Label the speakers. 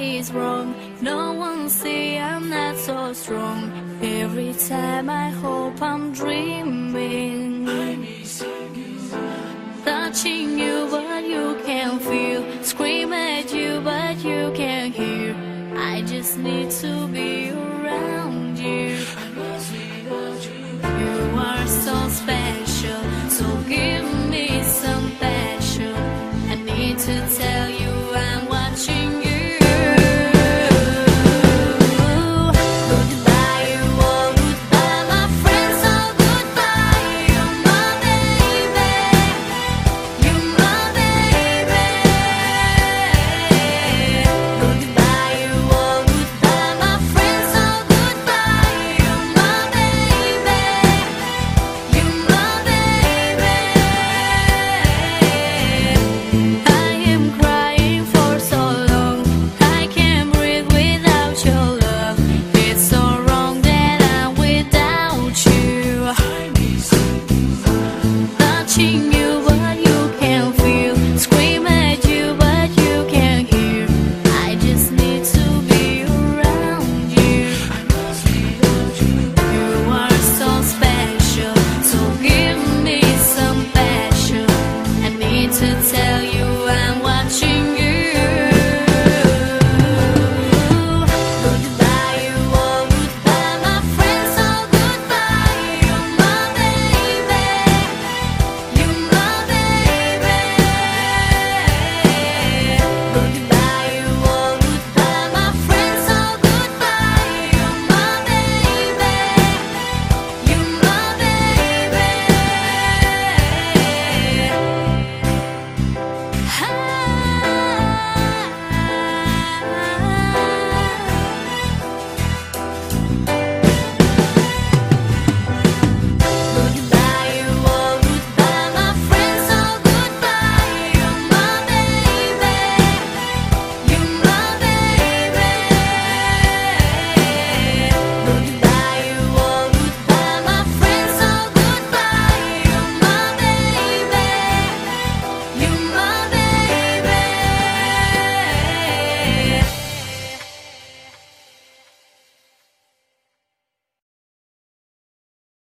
Speaker 1: is wrong. No one see I'm not so strong. Every time I hope I'm dreaming, touching you but you can't feel, scream at you but you can't hear. I just need to be